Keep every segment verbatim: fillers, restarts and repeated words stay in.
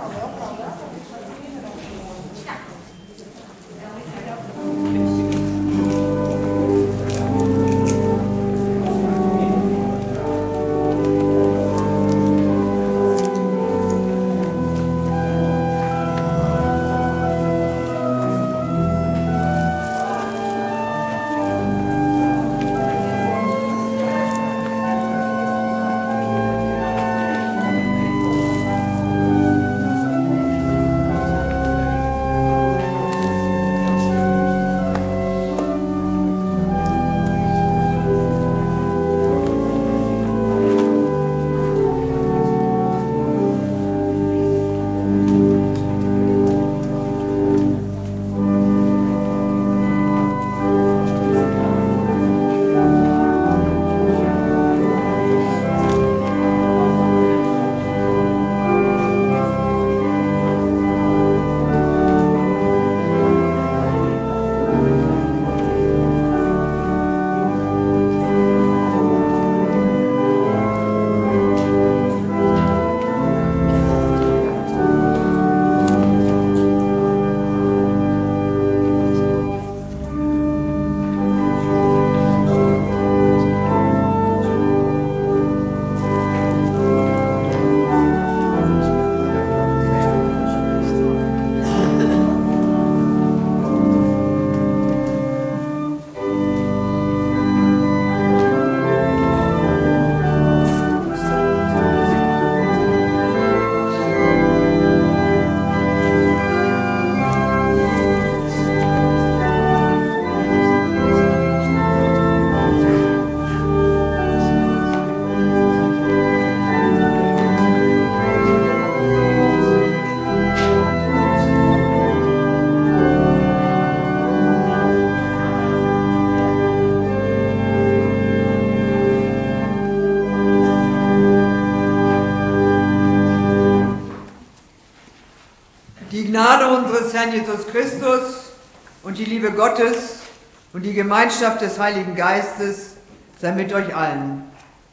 Die Gnade unseres Herrn Jesus Christus und die Liebe Gottes und die Gemeinschaft des Heiligen Geistes sei mit euch allen.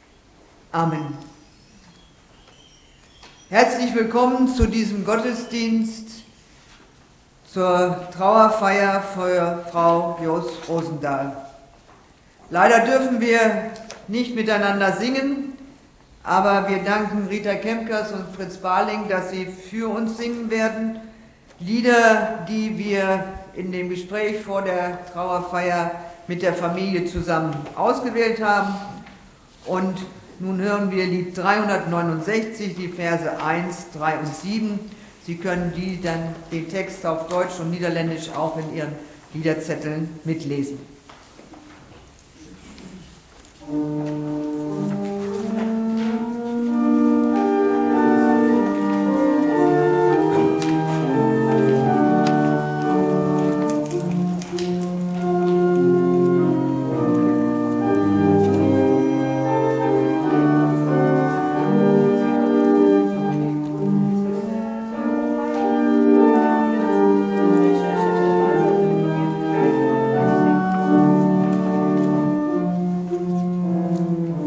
Amen. Herzlich willkommen zu diesem Gottesdienst, zur Trauerfeier für Frau Jos Rosendahl. Leider dürfen wir nicht miteinander singen, aber wir danken Rita Kempkers und Fritz Barling, dass sie für uns singen werden. Lieder, die wir in dem Gespräch vor der Trauerfeier mit der Familie zusammen ausgewählt haben. Und nun hören wir Lied dreihundertneunundsechzig, die Verse eins, drei und sieben. Sie können die dann den Text auf Deutsch und Niederländisch auch in Ihren Liederzetteln mitlesen. Thank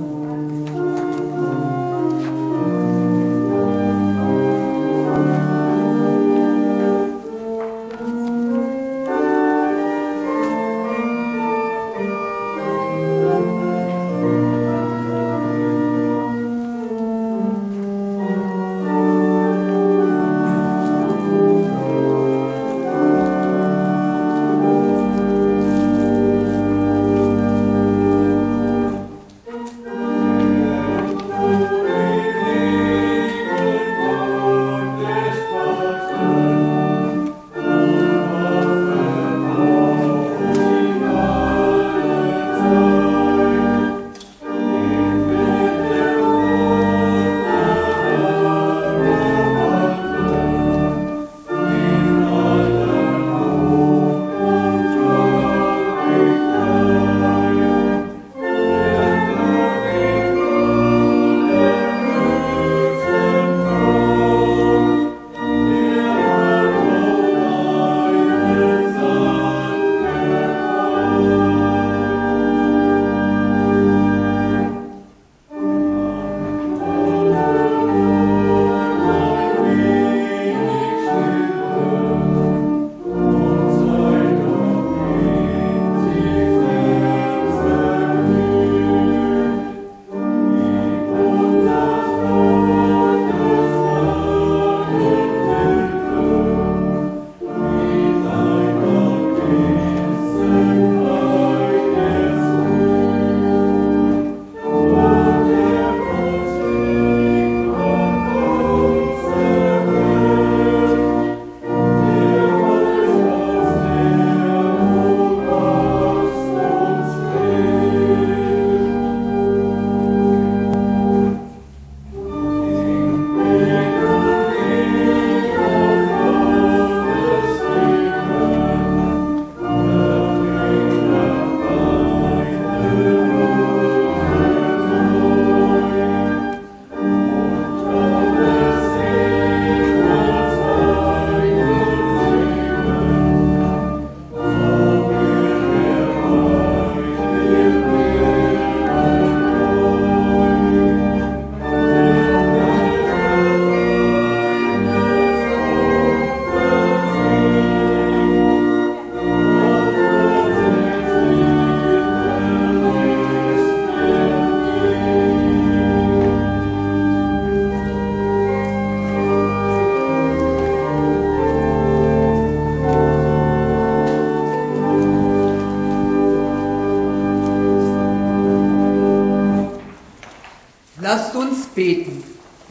beten.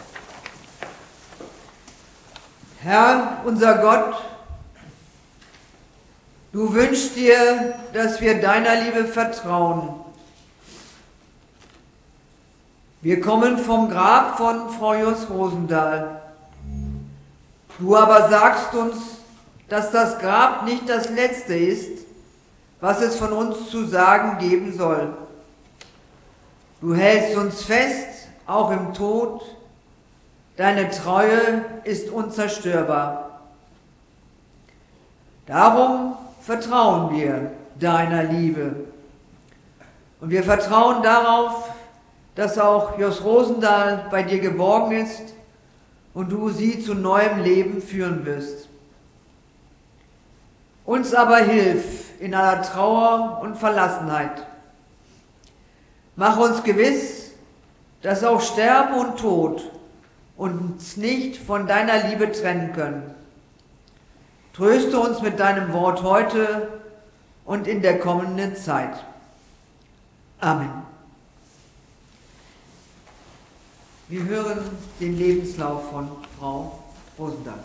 Herr, unser Gott, du wünschst dir, dass wir deiner Liebe vertrauen. Wir kommen vom Grab von Frau Jos Rosendahl. Du aber sagst uns, dass das Grab nicht das Letzte ist, was es von uns zu sagen geben soll. Du hältst uns fest, auch im Tod. Deine Treue ist unzerstörbar. Darum vertrauen wir deiner Liebe. Und wir vertrauen darauf, dass auch Jos Rosendahl bei dir geborgen ist und du sie zu neuem Leben führen wirst. Uns aber hilf in aller Trauer und Verlassenheit. Mach uns gewiss, dass auch Sterben und Tod uns nicht von deiner Liebe trennen können. Tröste uns mit deinem Wort heute und in der kommenden Zeit. Amen. Wir hören den Lebenslauf von Frau Rosendahl.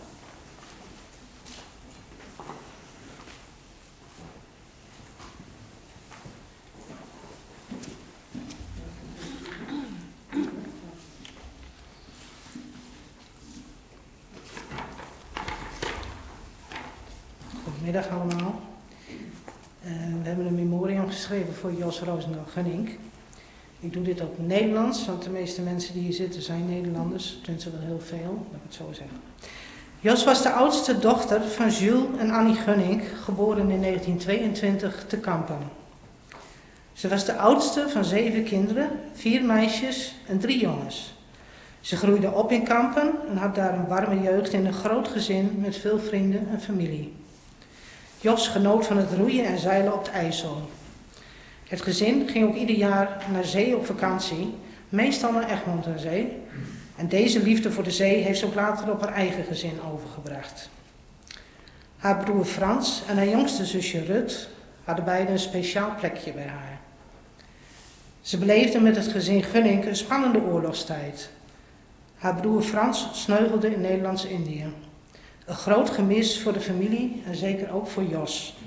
Goedemiddag allemaal. Uh, we hebben een memoriam geschreven voor Jos Rosendahl Gunink. Ik doe dit op Nederlands, want de meeste mensen die hier zitten zijn Nederlanders. Tenminste wel heel veel, laat ik het zo zeggen. Jos was de oudste dochter van Jules en Annie Gunink, geboren in negentien tweeëntwintig te Kampen. Ze was de oudste van zeven kinderen, vier meisjes en drie jongens. Ze groeide op in Kampen en had daar een warme jeugd in een groot gezin met veel vrienden en familie. Jos genoot van het roeien en zeilen op de IJssel. Het gezin ging ook ieder jaar naar zee op vakantie, meestal naar Egmond aan Zee. En deze liefde voor de zee heeft ze ook later op haar eigen gezin overgebracht. Haar broer Frans en haar jongste zusje Rut hadden beide een speciaal plekje bij haar. Ze beleefden met het gezin Gunink een spannende oorlogstijd. Haar broer Frans sneuvelde in Nederlands-Indië. Een groot gemis voor de familie en zeker ook voor Jos.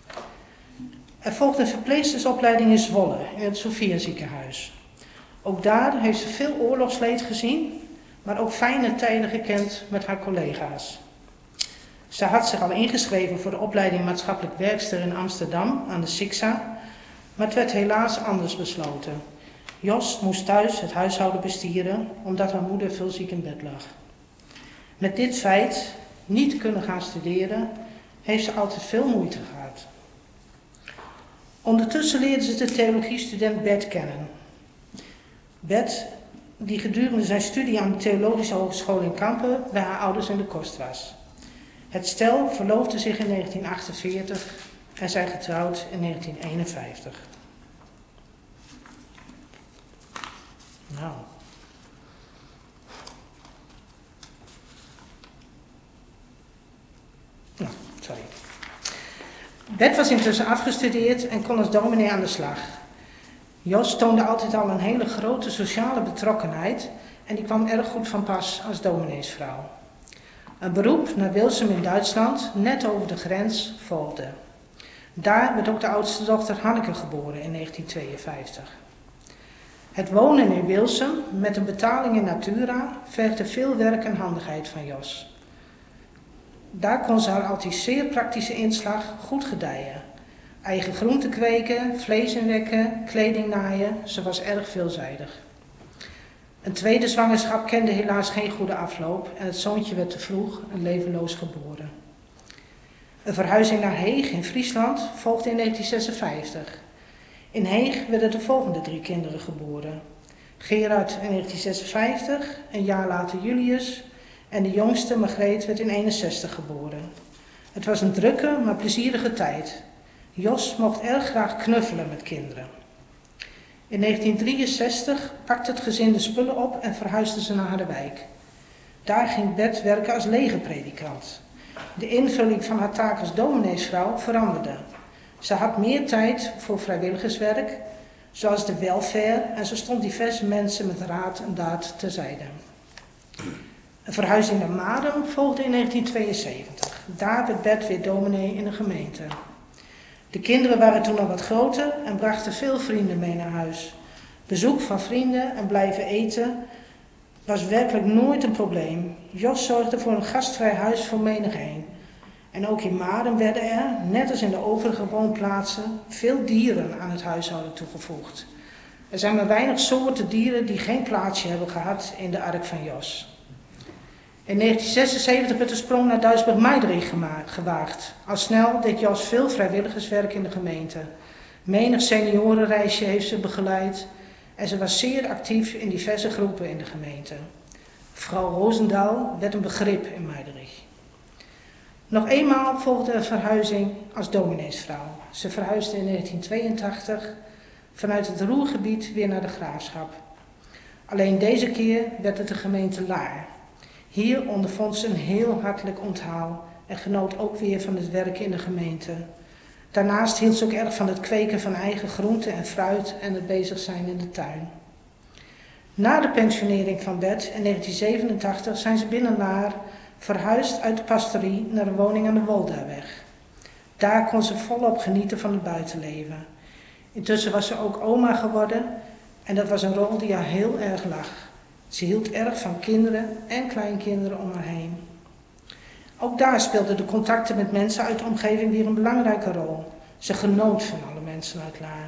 Er volgde een verpleegstersopleiding in Zwolle, in het Sophia ziekenhuis. Ook daar heeft ze veel oorlogsleed gezien, maar ook fijne tijden gekend met haar collega's. Ze had zich al ingeschreven voor de opleiding maatschappelijk werkster in Amsterdam aan de S I X A, maar het werd helaas anders besloten. Jos moest thuis het huishouden bestieren, omdat haar moeder veel ziek in bed lag. Met dit feit, niet kunnen gaan studeren, heeft ze altijd veel moeite gehad. Ondertussen leerde ze de theologiestudent Bert kennen. Bert, die gedurende zijn studie aan de Theologische Hogeschool in Kampen bij haar ouders in de kost was. Het stel verloofde zich in negentien achtenveertig en zijn getrouwd in negentien eenenvijftig. Nou. Nou, sorry. Bert was intussen afgestudeerd en kon als dominee aan de slag. Jos toonde altijd al een hele grote sociale betrokkenheid en die kwam erg goed van pas als domineesvrouw. Een beroep naar Wilsum in Duitsland, net over de grens, volgde. Daar werd ook de oudste dochter Hanneke geboren in negentien tweeënvijftig. Het wonen in Wilsum met een betaling in natura vergde veel werk en handigheid van Jos. Daar kon ze haar altijd zeer praktische inslag goed gedijen. Eigen groenten kweken, vlees inwekken, kleding naaien, ze was erg veelzijdig. Een tweede zwangerschap kende helaas geen goede afloop en het zoontje werd te vroeg en levenloos geboren. Een verhuizing naar Heeg in Friesland volgde in negentien zesenvijftig. In Heeg werden de volgende drie kinderen geboren. Gerard in negentien zesenvijftig, een jaar later Julius en de jongste Margreet werd in eenenzestig geboren. Het was een drukke, maar plezierige tijd. Jos mocht erg graag knuffelen met kinderen. In negentien drieënzestig pakte het gezin de spullen op en verhuisde ze naar Harderwijk. Daar ging Bert werken als legerpredikant. De invulling van haar taak als domineesvrouw veranderde. Ze had meer tijd voor vrijwilligerswerk, zoals de welfare, en zo stond diverse mensen met raad en daad terzijde. Een verhuizing naar Marum volgde in negentien tweeënzeventig. Daar werd Bert weer dominee in de gemeente. De kinderen waren toen al wat groter en brachten veel vrienden mee naar huis. Bezoek van vrienden en blijven eten was werkelijk nooit een probleem. Jos zorgde voor een gastvrij huis voor menigeen. En ook in Marum werden er, net als in de overige woonplaatsen, veel dieren aan het huishouden toegevoegd. Er zijn maar weinig soorten dieren die geen plaatsje hebben gehad in de ark van Jos. In negentien zesenzeventig werd de sprong naar Duisburg-Meidrecht gewaagd. Al snel deed Jos veel vrijwilligerswerk in de gemeente. Menig seniorenreisje heeft ze begeleid en ze was zeer actief in diverse groepen in de gemeente. Vrouw Roosendaal werd een begrip in Meidrecht. Nog eenmaal volgde een verhuizing als domineesvrouw. Ze verhuisde in negentien tweeëntachtig vanuit het Ruhrgebied weer naar de Graafschap. Alleen deze keer werd het de gemeente Laar. Hier ondervond ze een heel hartelijk onthaal en genoot ook weer van het werken in de gemeente. Daarnaast hield ze ook erg van het kweken van eigen groenten en fruit en het bezig zijn in de tuin. Na de pensionering van Bert in negentien zevenentachtig zijn ze binnen Laar verhuisd uit de pastorie naar een woning aan de Woldaweg. Daar kon ze volop genieten van het buitenleven. Intussen was ze ook oma geworden en dat was een rol die haar heel erg lag. Ze hield erg van kinderen en kleinkinderen om haar heen. Ook daar speelden de contacten met mensen uit de omgeving weer een belangrijke rol. Ze genoot van alle mensen uit Laar.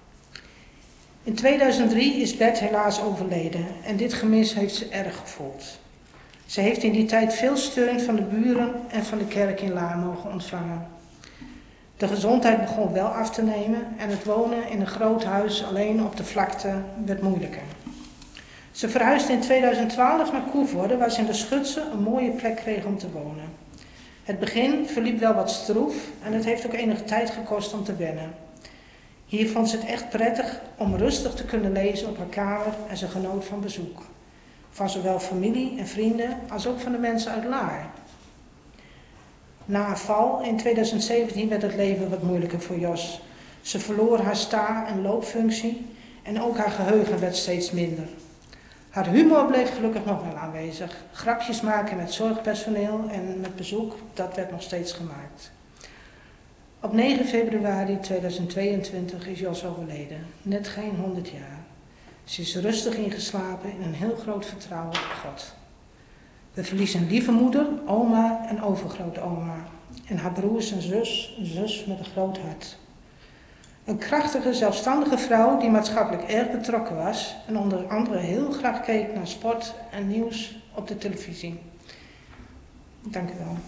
In tweeduizend drie is Bert helaas overleden en dit gemis heeft ze erg gevoeld. Ze heeft in die tijd veel steun van de buren en van de kerk in Laar mogen ontvangen. De gezondheid begon wel af te nemen en het wonen in een groot huis alleen op de vlakte werd moeilijker. Ze verhuisde in tweeduizend twaalf naar Koevoorde, waar ze in de Schutse een mooie plek kreeg om te wonen. Het begin verliep wel wat stroef en het heeft ook enige tijd gekost om te wennen. Hier vond ze het echt prettig om rustig te kunnen lezen op haar kamer en ze genoot van bezoek. Van zowel familie en vrienden als ook van de mensen uit Laar. Na een val in tweeduizend zeventien werd het leven wat moeilijker voor Jos. Ze verloor haar sta- en loopfunctie en ook haar geheugen werd steeds minder. Haar humor bleef gelukkig nog wel aanwezig. Grapjes maken met zorgpersoneel en met bezoek, dat werd nog steeds gemaakt. Op negen februari tweeduizend tweeëntwintig is Jos overleden, net geen honderd jaar. Ze is rustig ingeslapen in een heel groot vertrouwen op God. We verliezen een lieve moeder, oma en overgrootoma. En haar broers en zus, een zus met een groot hart. Een krachtige, zelfstandige vrouw die maatschappelijk erg betrokken was en onder andere heel graag keek naar sport en nieuws op de televisie. Dank u wel.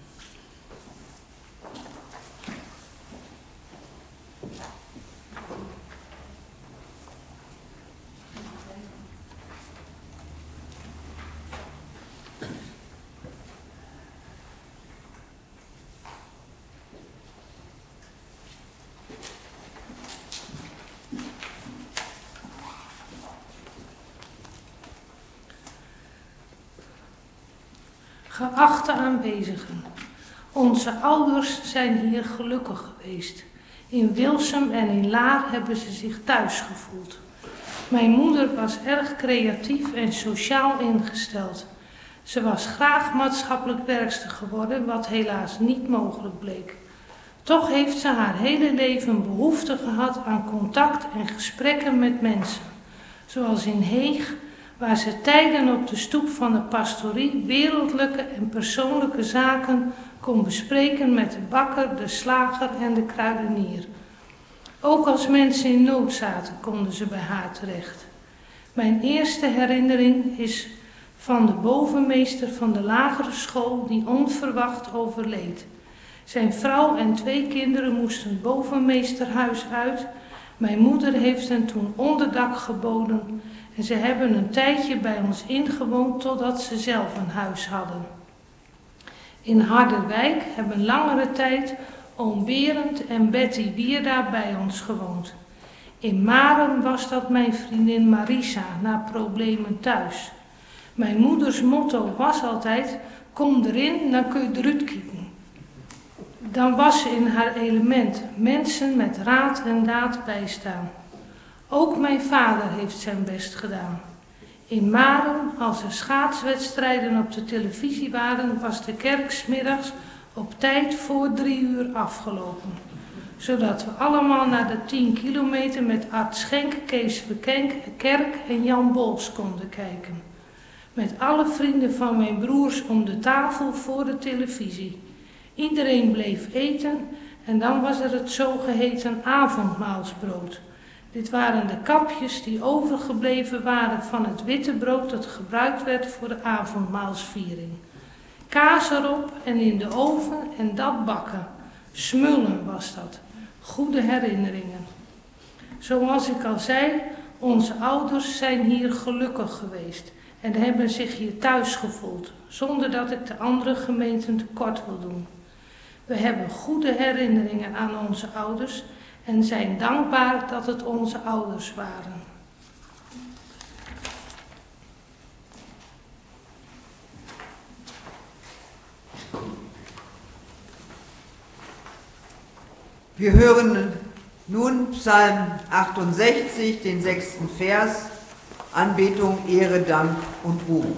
Geachte aanwezigen, onze ouders zijn hier gelukkig geweest. In Wilsum en in Laar hebben ze zich thuis gevoeld. Mijn moeder was erg creatief en sociaal ingesteld. Ze was graag maatschappelijk werkster geworden, wat helaas niet mogelijk bleek. Toch heeft ze haar hele leven behoefte gehad aan contact en gesprekken met mensen. Zoals in Heeg, waar ze tijden op de stoep van de pastorie wereldlijke en persoonlijke zaken kon bespreken met de bakker, de slager en de kruidenier. Ook als mensen in nood zaten, konden ze bij haar terecht. Mijn eerste herinnering is van de bovenmeester van de lagere school die onverwacht overleed. Zijn vrouw en twee kinderen moesten het bovenmeesterhuis uit. Mijn moeder heeft hen toen onderdak geboden en ze hebben een tijdje bij ons ingewoond totdat ze zelf een huis hadden. In Harderwijk hebben langere tijd oom Berend en Betty Wierda bij ons gewoond. In Marum was dat mijn vriendin Marisa na problemen thuis. Mijn moeders motto was altijd, kom erin, dan kun je eruit kijken. Dan was ze in haar element, mensen met raad en daad bijstaan. Ook mijn vader heeft zijn best gedaan. In Marum, als er schaatswedstrijden op de televisie waren, was de kerk 's middags op tijd voor drie uur afgelopen. Zodat we allemaal naar de tien kilometer met Art Schenk, Kees Verkerk en Jan Bols konden kijken. Met alle vrienden van mijn broers om de tafel voor de televisie. Iedereen bleef eten en dan was er het zogeheten avondmaalsbrood. Dit waren de kapjes die overgebleven waren van het witte brood dat gebruikt werd voor de avondmaalsviering. Kaas erop en in de oven en dat bakken. Smullen was dat. Goede herinneringen. Zoals ik al zei, onze ouders zijn hier gelukkig geweest en hebben zich hier thuis gevoeld, zonder dat ik de andere gemeenten tekort wil doen. We hebben goede herinneringen aan onze ouders en zijn dankbaar dat het onze ouders waren. Wir hören nun Psalm achtundsechzig, den sechsten Vers, Anbetung, Ehre, Dank und Ruhm.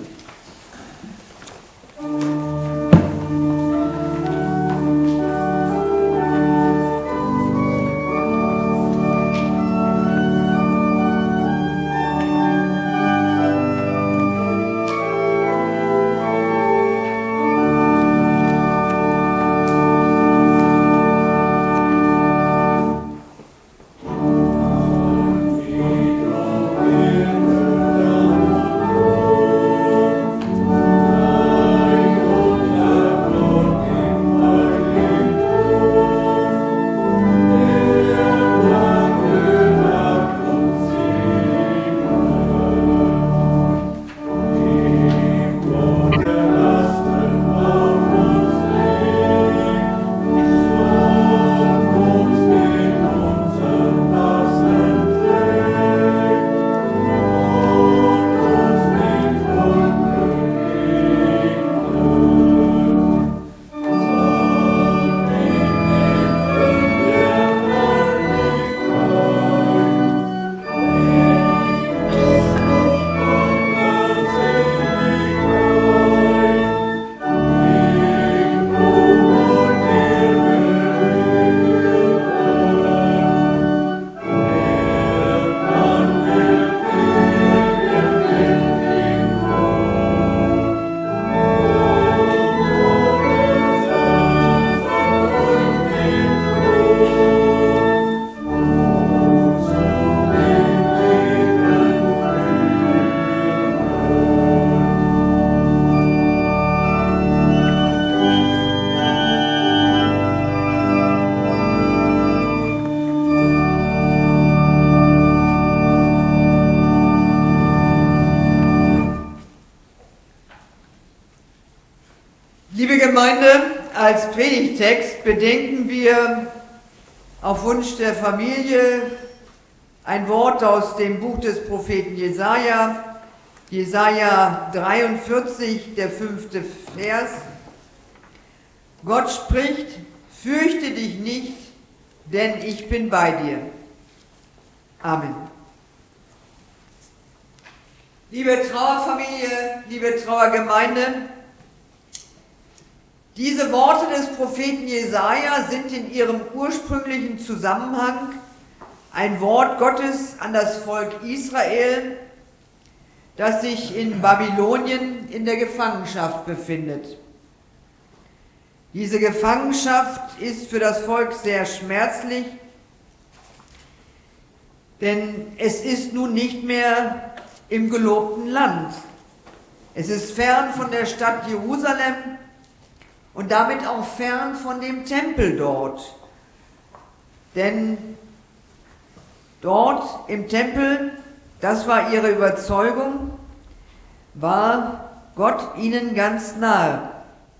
Liebe Gemeinde, als Predigtext bedenken wir auf Wunsch der Familie ein Wort aus dem Buch des Propheten Jesaja, Jesaja dreiundvierzig, der fünfte Vers. Gott spricht: Fürchte dich nicht, denn ich bin bei dir. Amen. Liebe Trauerfamilie, liebe Trauergemeinde, diese Worte des Propheten Jesaja sind in ihrem ursprünglichen Zusammenhang ein Wort Gottes an das Volk Israel, das sich in Babylonien in der Gefangenschaft befindet. Diese Gefangenschaft ist für das Volk sehr schmerzlich, denn es ist nun nicht mehr im gelobten Land. Es ist fern von der Stadt Jerusalem und damit auch fern von dem Tempel dort. Denn dort im Tempel, das war ihre Überzeugung, war Gott ihnen ganz nahe.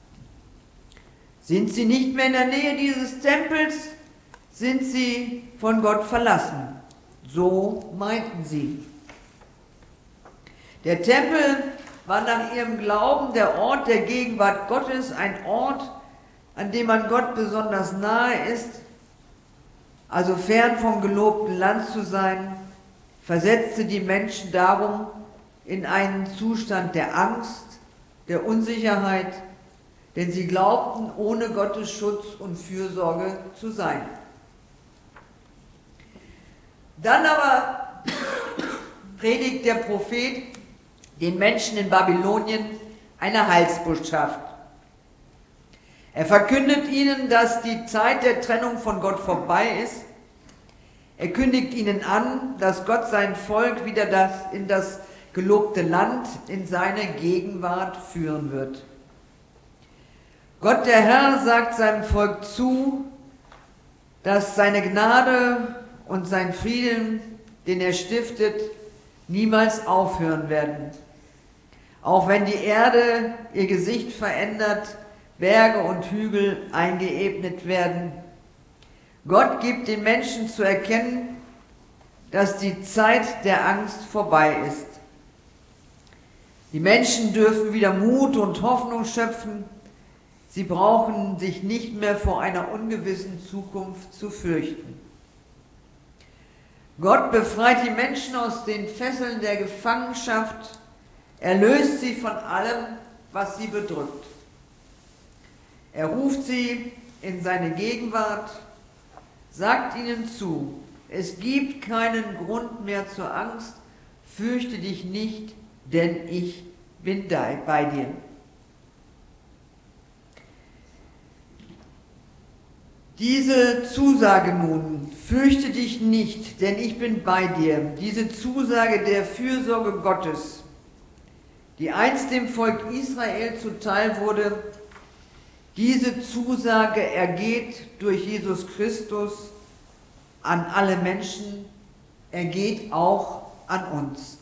Sind sie nicht mehr in der Nähe dieses Tempels, sind sie von Gott verlassen. So meinten sie. Der Tempel war nach ihrem Glauben der Ort der Gegenwart Gottes, ein Ort, an dem man Gott besonders nahe ist, also fern vom gelobten Land zu sein, versetzte die Menschen darum in einen Zustand der Angst, der Unsicherheit, denn sie glaubten, ohne Gottes Schutz und Fürsorge zu sein. Dann aber predigt der Prophet den Menschen in Babylonien eine Heilsbotschaft. Er verkündet ihnen, dass die Zeit der Trennung von Gott vorbei ist. Er kündigt ihnen an, dass Gott sein Volk wieder das, in das gelobte Land, in seine Gegenwart führen wird. Gott der Herr sagt seinem Volk zu, dass seine Gnade und sein Frieden, den er stiftet, niemals aufhören werden. Auch wenn die Erde ihr Gesicht verändert, Berge und Hügel eingeebnet werden. Gott gibt den Menschen zu erkennen, dass die Zeit der Angst vorbei ist. Die Menschen dürfen wieder Mut und Hoffnung schöpfen. Sie brauchen sich nicht mehr vor einer ungewissen Zukunft zu fürchten. Gott befreit die Menschen aus den Fesseln der Gefangenschaft, erlöst sie von allem, was sie bedrückt. Er ruft sie in seine Gegenwart, sagt ihnen zu, es gibt keinen Grund mehr zur Angst, fürchte dich nicht, denn ich bin da bei dir. Diese Zusage nun, fürchte dich nicht, denn ich bin bei dir, diese Zusage der Fürsorge Gottes, die einst dem Volk Israel zuteil wurde, diese Zusage ergeht durch Jesus Christus an alle Menschen, ergeht auch an uns.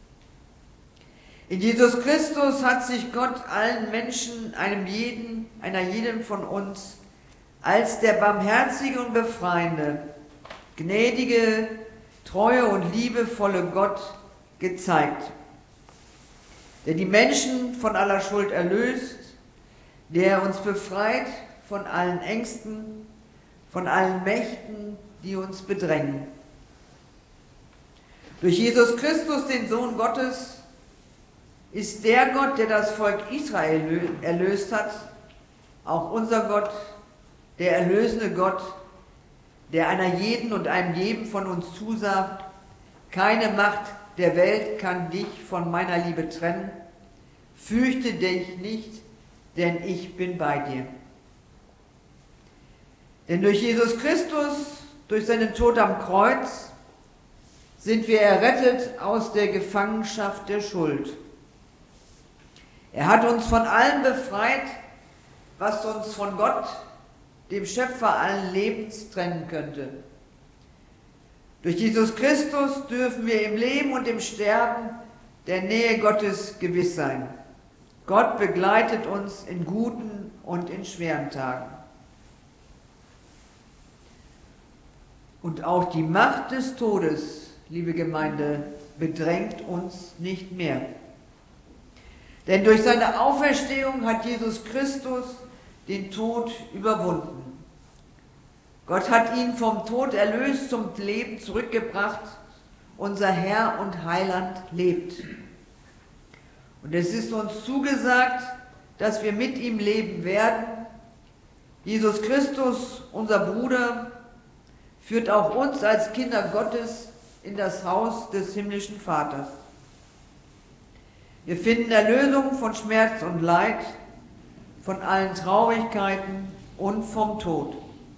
In Jesus Christus hat sich Gott allen Menschen, einem jeden, einer jedem von uns, als der barmherzige und befreiende, gnädige, treue und liebevolle Gott gezeigt, der die Menschen von aller Schuld erlöst, der uns befreit von allen Ängsten, von allen Mächten, die uns bedrängen. Durch Jesus Christus, den Sohn Gottes, ist der Gott, der das Volk Israel erlöst hat, auch unser Gott, der erlösende Gott, der einer jeden und einem jedem von uns zusagt, keine Macht der Welt kann dich von meiner Liebe trennen, fürchte dich nicht, denn ich bin bei dir. Denn durch Jesus Christus, durch seinen Tod am Kreuz, sind wir errettet aus der Gefangenschaft der Schuld. Er hat uns von allem befreit, was uns von Gott, dem Schöpfer allen Lebens, trennen könnte. Durch Jesus Christus dürfen wir im Leben und im Sterben der Nähe Gottes gewiss sein. Gott begleitet uns in guten und in schweren Tagen. Und auch die Macht des Todes, liebe Gemeinde, bedrängt uns nicht mehr. Denn durch seine Auferstehung hat Jesus Christus den Tod überwunden. Gott hat ihn vom Tod erlöst, zum Leben zurückgebracht. Unser Herr und Heiland lebt. Und es ist uns zugesagt, dass wir mit ihm leben werden. Jesus Christus, unser Bruder, führt auch uns als Kinder Gottes in das Haus des himmlischen Vaters. Wir finden Erlösung von Schmerz und Leid, von allen Traurigkeiten und vom Tod.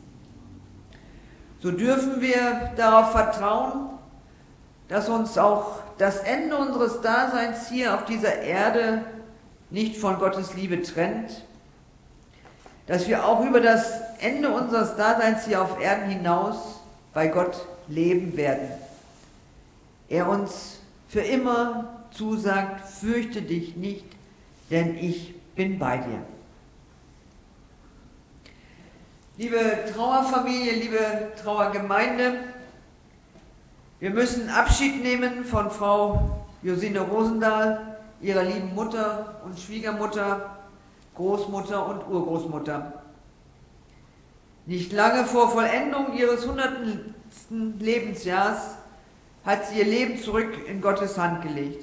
So dürfen wir darauf vertrauen, dass uns auch das Ende unseres Daseins hier auf dieser Erde nicht von Gottes Liebe trennt, dass wir auch über das Ende unseres Daseins hier auf Erden hinaus bei Gott leben werden. Er uns für immer zusagt, fürchte dich nicht, denn ich bin bei dir. Liebe Trauerfamilie, liebe Trauergemeinde, wir müssen Abschied nehmen von Frau Josine Rosendahl, ihrer lieben Mutter und Schwiegermutter, Großmutter und Urgroßmutter. Nicht lange vor Vollendung ihres hundertsten Lebensjahrs hat sie ihr Leben zurück in Gottes Hand gelegt.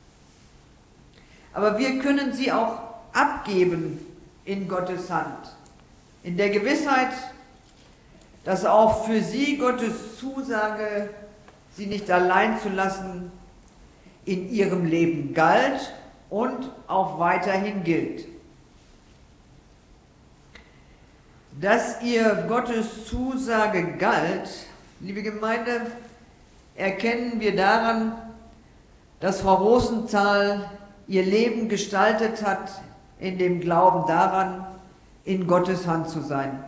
Aber wir können sie auch abgeben in Gottes Hand, in der Gewissheit, dass auch für sie Gottes Zusage, sie nicht allein zu lassen, in ihrem Leben galt und auch weiterhin gilt. Dass ihr Gottes Zusage galt, liebe Gemeinde, erkennen wir daran, dass Frau Rosenthal ihr Leben gestaltet hat in dem Glauben daran, in Gottes Hand zu sein.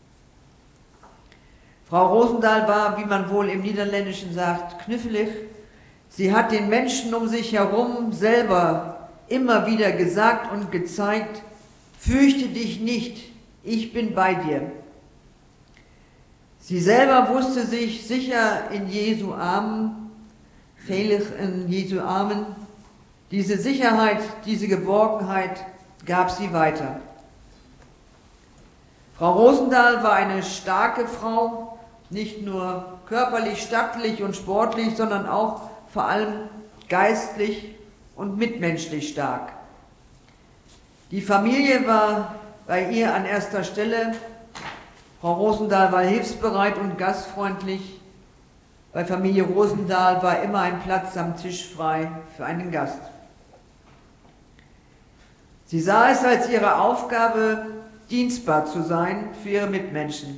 Frau Rosenthal war, wie man wohl im Niederländischen sagt, knuffelig. Sie hat den Menschen um sich herum selber immer wieder gesagt und gezeigt, fürchte dich nicht, ich bin bei dir. Sie selber wusste sich sicher in Jesu Armen, veilig in Jesu Armen. Diese Sicherheit, diese Geborgenheit gab sie weiter. Frau Rosenthal war eine starke Frau, nicht nur körperlich, stattlich und sportlich, sondern auch vor allem geistlich und mitmenschlich stark. Die Familie war bei ihr an erster Stelle. Frau Rosenthal war hilfsbereit und gastfreundlich. Bei Familie Rosenthal war immer ein Platz am Tisch frei für einen Gast. Sie sah es als ihre Aufgabe, dienstbar zu sein für ihre Mitmenschen.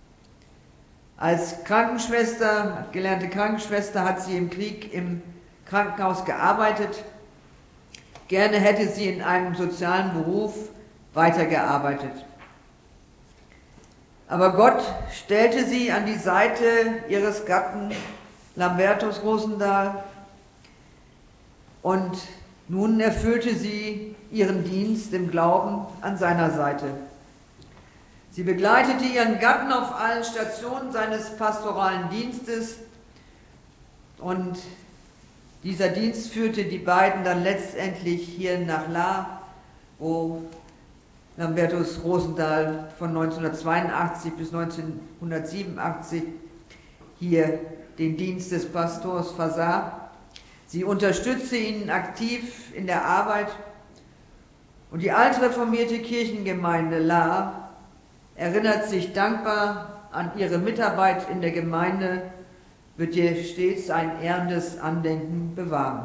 Als Krankenschwester, gelernte Krankenschwester, hat sie im Krieg im Krankenhaus gearbeitet. Gerne hätte sie in einem sozialen Beruf weitergearbeitet. Aber Gott stellte sie an die Seite ihres Gatten Lambertus Rosenthal und nun erfüllte sie ihren Dienst im Glauben an seiner Seite. Sie begleitete ihren Gatten auf allen Stationen seines pastoralen Dienstes und dieser Dienst führte die beiden dann letztendlich hier nach Lahr, wo Lambertus Rosenthal von neunzehnhundertzweiundachtzig bis neunzehnhundertsiebenundachtzig hier den Dienst des Pastors versah. Sie unterstützte ihn aktiv in der Arbeit und die altreformierte Kirchengemeinde Lahr erinnert sich dankbar an ihre Mitarbeit in der Gemeinde, wird ihr stets ein ehrendes Andenken bewahren.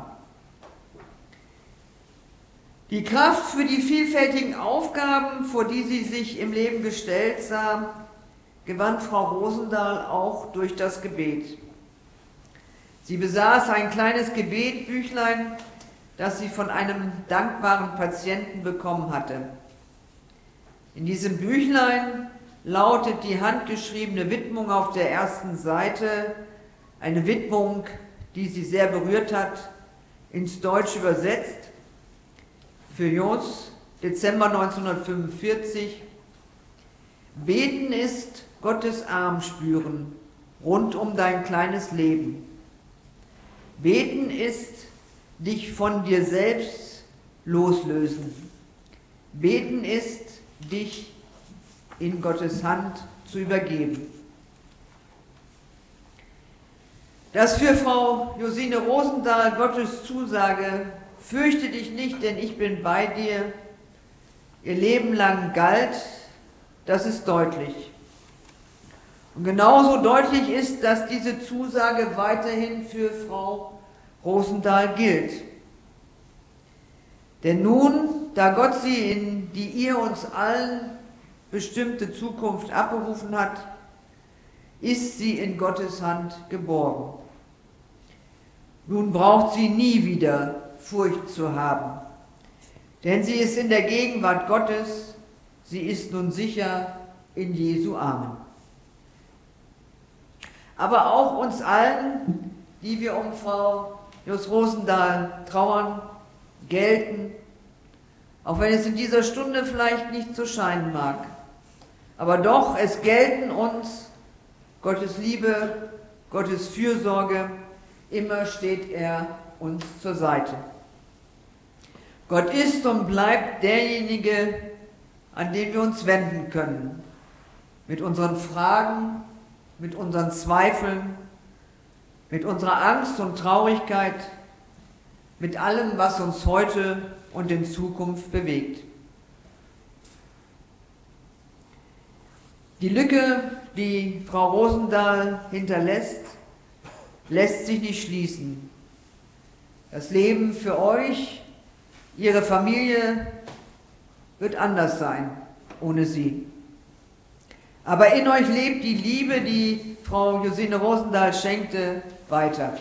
Die Kraft für die vielfältigen Aufgaben, vor die sie sich im Leben gestellt sah, gewann Frau Rosenthal auch durch das Gebet. Sie besaß ein kleines Gebetbüchlein, das sie von einem dankbaren Patienten bekommen hatte. In diesem Büchlein lautet die handgeschriebene Widmung auf der ersten Seite, eine Widmung, die sie sehr berührt hat, ins Deutsche übersetzt, für Jos, Dezember neunzehnhundertfünfundvierzig. Beten ist Gottes Arm spüren, rund um dein kleines Leben. Beten ist dich von dir selbst loslösen. Beten ist dich in Gottes Hand zu übergeben. Dass für Frau Josine Rosenthal Gottes Zusage, fürchte dich nicht, denn ich bin bei dir, ihr Leben lang galt, das ist deutlich. Und genauso deutlich ist, dass diese Zusage weiterhin für Frau Rosenthal gilt. Denn nun, da Gott sie in die ihr uns allen bestimmte Zukunft abberufen hat, ist sie in Gottes Hand geborgen. Nun braucht sie nie wieder Furcht zu haben, denn sie ist in der Gegenwart Gottes, sie ist nun sicher in Jesu Armen. Aber auch uns allen, die wir um Frau Jos Rosenthal trauern, gelten, auch wenn es in dieser Stunde vielleicht nicht so scheinen mag. Aber doch, es gelten uns Gottes Liebe, Gottes Fürsorge, immer steht er uns zur Seite. Gott ist und bleibt derjenige, an den wir uns wenden können, mit unseren Fragen, mit unseren Zweifeln, mit unserer Angst und Traurigkeit, mit allem, was uns heute und in Zukunft bewegt. Die Lücke, die Frau Rosendahl hinterlässt, lässt sich nicht schließen. Das Leben für euch, ihre Familie, wird anders sein ohne sie. Aber in euch lebt die Liebe, die Frau Josine Rosendahl schenkte, weiter.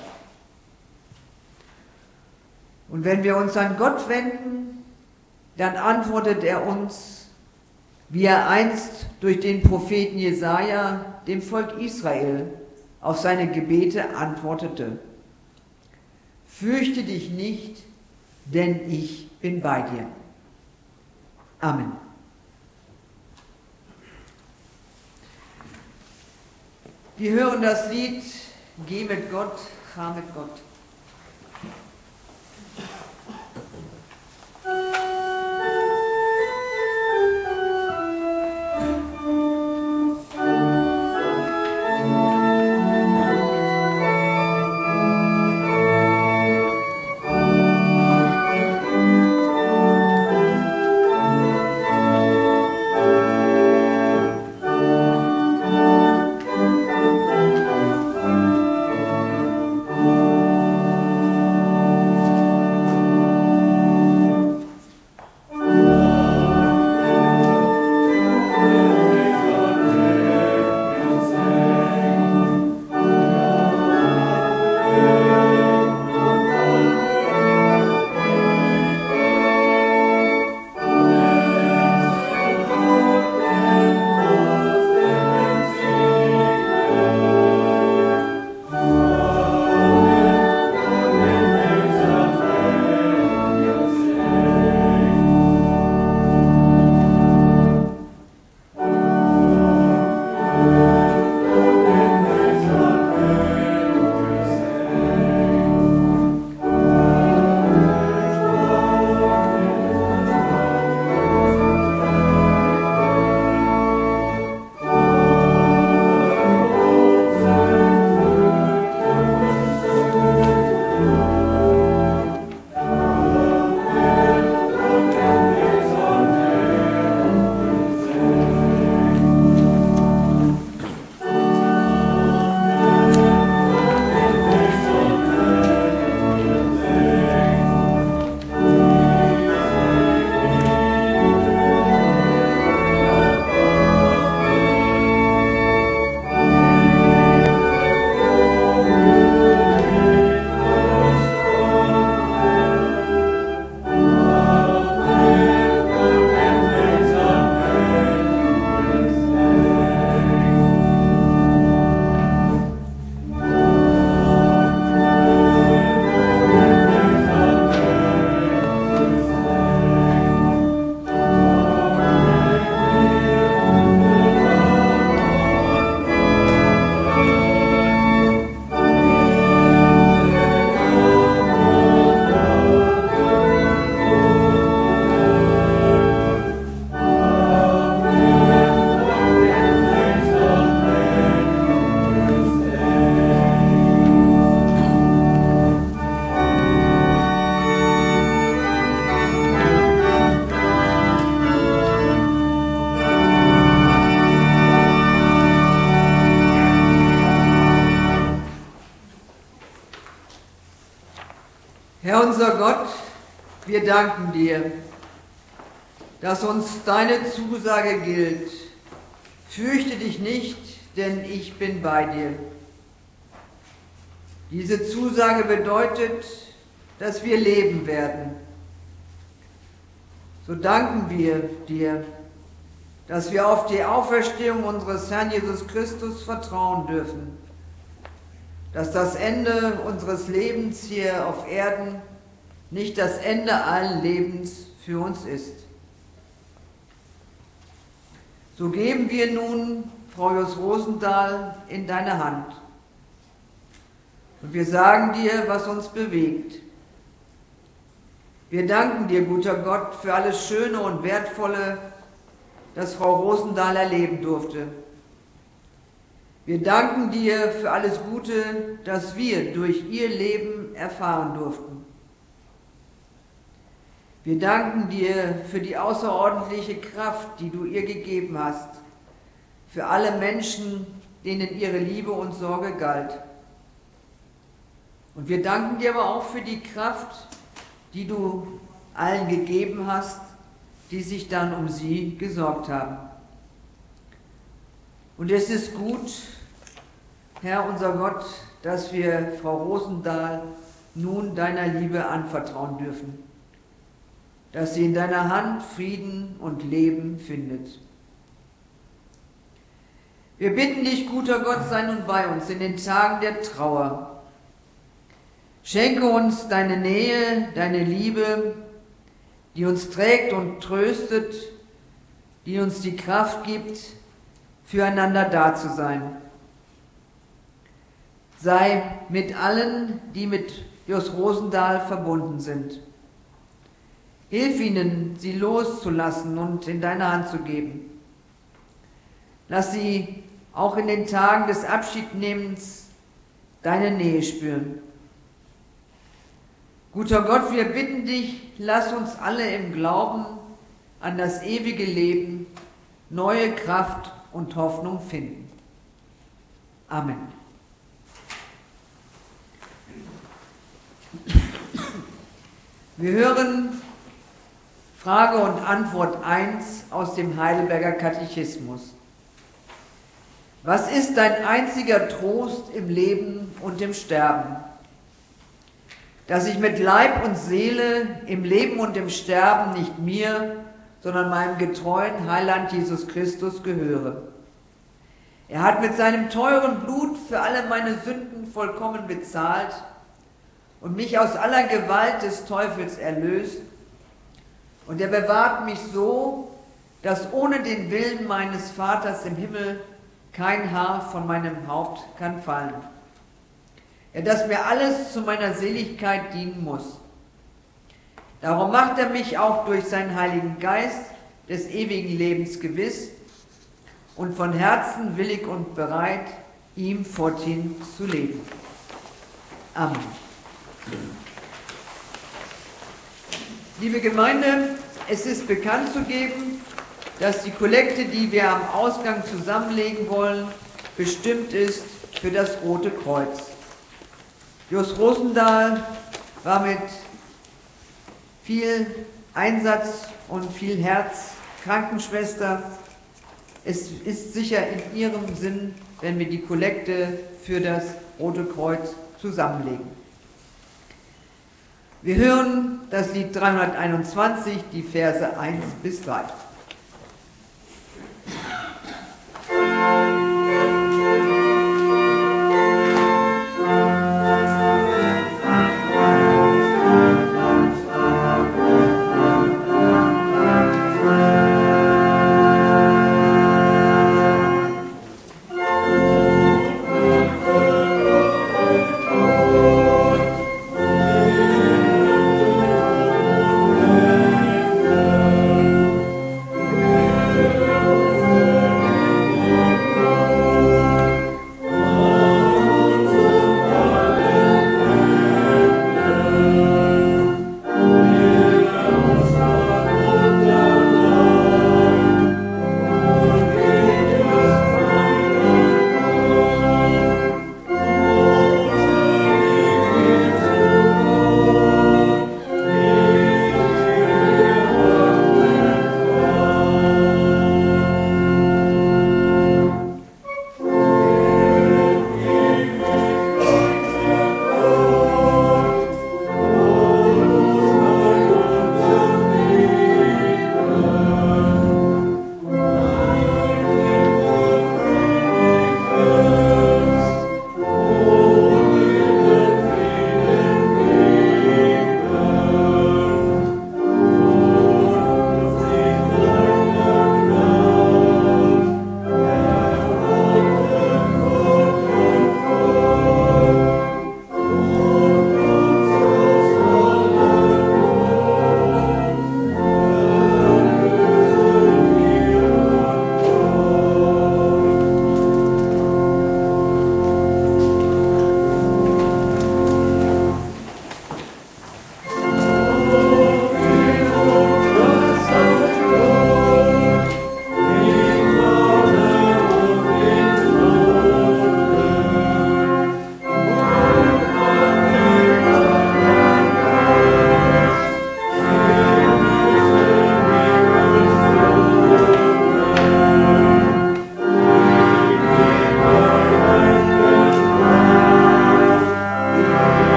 Und wenn wir uns an Gott wenden, dann antwortet er uns, wie er einst durch den Propheten Jesaja dem Volk Israel auf seine Gebete antwortete: Fürchte dich nicht, denn ich bin bei dir. Amen. Wir hören das Lied Geh mit Gott, fahr mit Gott. Herr unser Gott, wir danken dir, dass uns deine Zusage gilt: Fürchte dich nicht, denn ich bin bei dir. Diese Zusage bedeutet, dass wir leben werden. So danken wir dir, dass wir auf die Auferstehung unseres Herrn Jesus Christus vertrauen dürfen, dass das Ende unseres Lebens hier auf Erden nicht das Ende allen Lebens für uns ist. So geben wir nun Frau Jos Rosendahl in deine Hand. Und wir sagen dir, was uns bewegt. Wir danken dir, guter Gott, für alles Schöne und Wertvolle, das Frau Rosendahl erleben durfte. Wir danken dir für alles Gute, das wir durch ihr Leben erfahren durften. Wir danken dir für die außerordentliche Kraft, die du ihr gegeben hast, für alle Menschen, denen ihre Liebe und Sorge galt. Und wir danken dir aber auch für die Kraft, die du allen gegeben hast, die sich dann um sie gesorgt haben. Und es ist gut, Herr unser Gott, dass wir Frau Rosendahl nun deiner Liebe anvertrauen dürfen, dass sie in deiner Hand Frieden und Leben findet. Wir bitten dich, guter Gott, sei nun bei uns in den Tagen der Trauer. Schenke uns deine Nähe, deine Liebe, die uns trägt und tröstet, die uns die Kraft gibt, füreinander da zu sein. Sei mit allen, die mit Jos Rosendahl verbunden sind. Hilf ihnen, sie loszulassen und in deine Hand zu geben. Lass sie auch in den Tagen des Abschiednehmens deine Nähe spüren. Guter Gott, wir bitten dich, lass uns alle im Glauben an das ewige Leben neue Kraft und Hoffnung finden. Amen. Wir hören Frage und Antwort eins aus dem Heidelberger Katechismus. Was ist dein einziger Trost im Leben und im Sterben? Dass ich mit Leib und Seele im Leben und im Sterben nicht mir, sondern meinem getreuen Heiland Jesus Christus gehöre. Er hat mit seinem teuren Blut für alle meine Sünden vollkommen bezahlt und mich aus aller Gewalt des Teufels erlöst, und er bewahrt mich so, dass ohne den Willen meines Vaters im Himmel kein Haar von meinem Haupt kann fallen. Ja, dass mir alles zu meiner Seligkeit dienen muss. Darum macht er mich auch durch seinen Heiligen Geist des ewigen Lebens gewiss und von Herzen willig und bereit, ihm forthin zu leben. Amen. Liebe Gemeinde, es ist bekannt zu geben, dass die Kollekte, die wir am Ausgang zusammenlegen wollen, bestimmt ist für das Rote Kreuz. Jos Rosendahl war mit viel Einsatz und viel Herz Krankenschwester. Es ist sicher in ihrem Sinn, wenn wir die Kollekte für das Rote Kreuz zusammenlegen. Wir hören das Lied dreihunderteinundzwanzig, die Verse eins bis drei.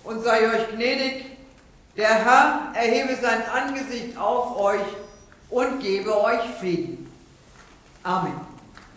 und sei euch gnädig. Der Herr erhebe sein Angesicht auf euch und gebe euch Frieden. Amen.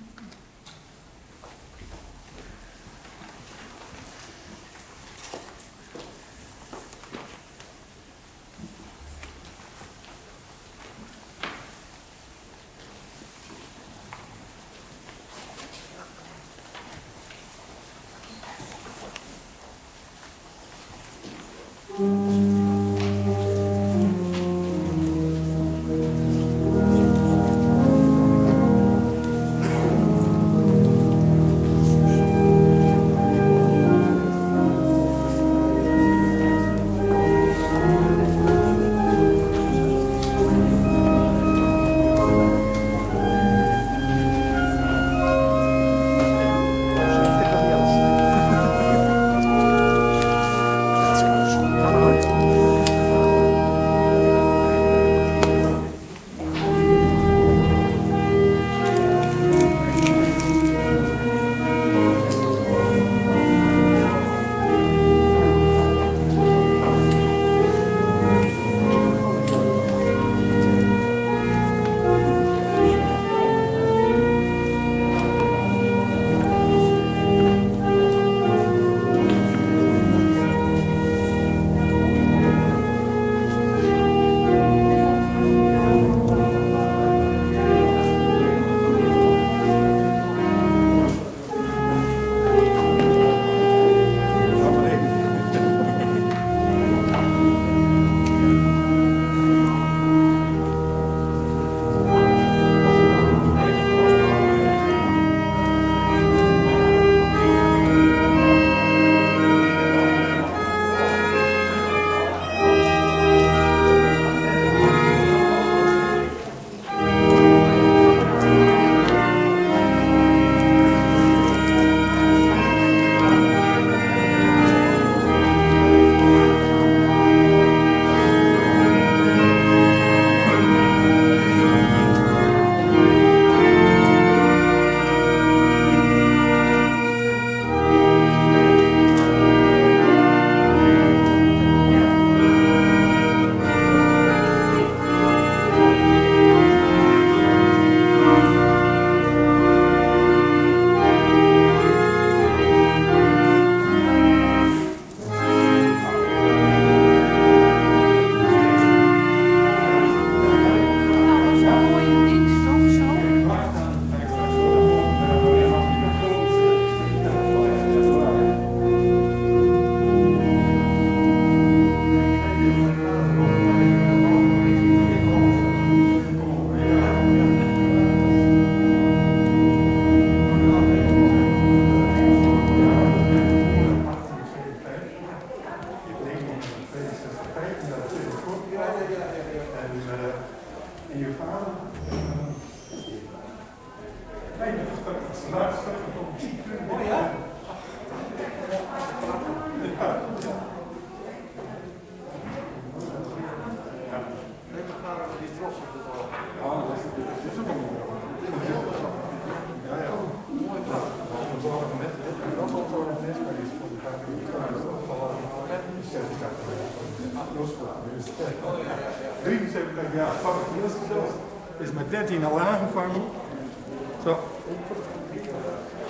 drieënzeventig jaar is met dertien al aangevangen. Zo.